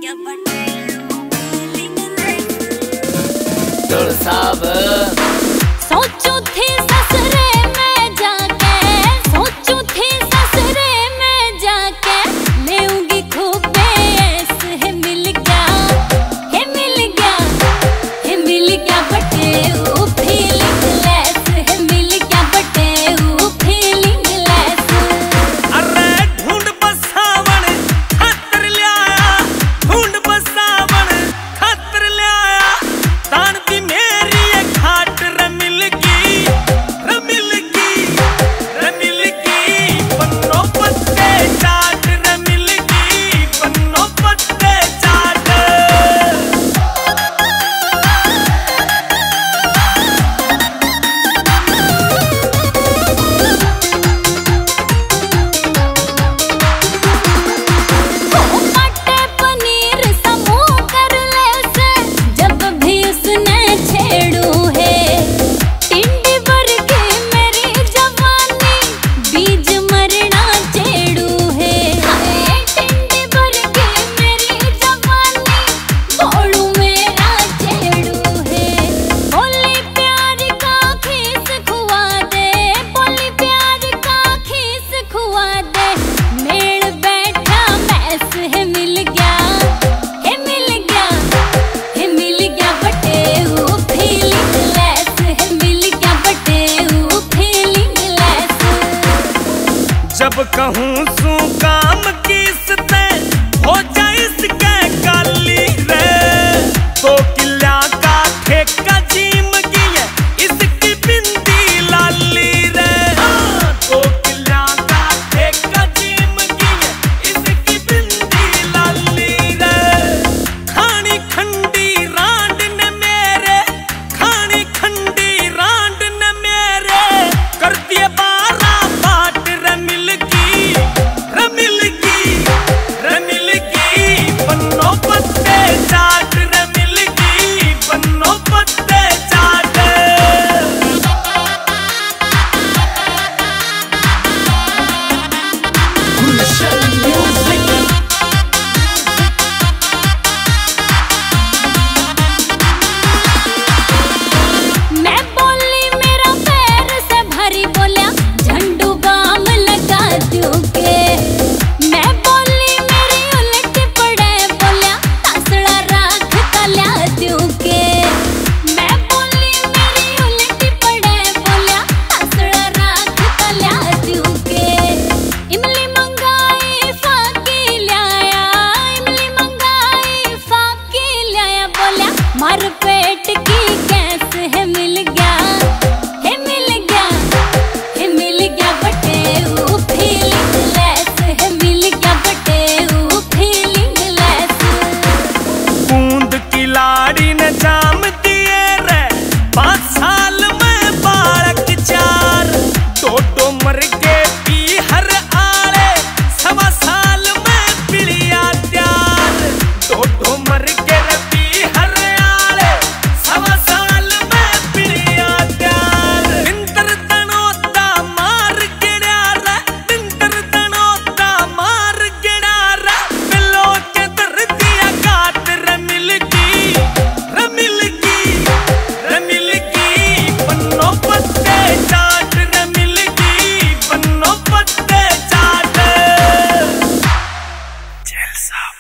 सोचू थी ससुरे में जाके, सोचू थी ससुरे में जाके, लेऊंगी खूब बेस। है मिल गया, है मिल गया, है मिल गया बटे वो फीलिंग लेस। है मिल गया बटे वो फीलिंग लेस। अरे ढूंढ बसावन खातर ले आया, ढूंढ बसावन खातर ले आया, तान भी मेरी घाट रमिल की, रमिल की, रमिल की, पन्नों पत्ते चाट, रमिल की, पन्नों पत्ते चाट। काटे पनीर समूह कर ले से, जब भी उसने छेड़ू है। टिंडी भर के मेरी जवानी, बीज मरना चेड़ू है। हाय टिंडी भर के मेरी जवानी, बोलू मेरा चेड़ू है। बोली प्यार का खीस खुआ दे, बोली प्यार का खीस खुआ दे। मेल बैठा मैस। है मिल गया, है मिल गया, है मिल गया बटे वो फीलिंग लेस। है मिल गया बटे वो फीलिंग लेस। जब कहूँ सू काम किसते हो जाए इसके काली रे, तो किला का ठेका जीम की है इसकी बिंदी लाली रे। तो किला का ठेका जीम की है इसकी बिंदी लाली रे। खानी खंडी रांड ने मेरे, खानी खंडी रांड ने मेरे, कर दिए 12 बाट रमिल की, रमिल की, रमिल की, पन्नों पत्ते चाट, रमिल की, पन्नों पत्ते चाट। मैं बोली मेरा पैर से भरी, बोलिया झंडू बाम लगा दूंगे। मैं बोली मेरी उलट पड़े, बोलिया तासड़ा राख तल्या दूंगे। मैं बोली मेरी उलट पड़े, बोलिया तासड़ा राख तल्या दूंगे। इमली मंगाई फाकी लाया, इमली मंगाई फाकी लाया, बोलिया मार पेट की गैस। है मिल गया, है मिल गया, है मिल गया बटे वो फीलिंग लेस। है मिल गया बटे वो फीलिंग लेस। बूंद की लाड़ी ने जाम दिए रे, 5 साल में बालक 4, टोटो मर के पी हर आले, 1.25 साल में पिलिया त्यार। टोटो मर के पी हर आले, 1.25 साल में पिलिया त्यार। बिंतर तनोता मार गिड़ा रे, बिंतर तनोता मार गिड़ा रे, बिलो के दर दिया काट, रमिल की, रमिल की, रमिल की, पन्नों पत्ते चाट, रमिल की, पन्नों पत्ते चाट। जेल साहब।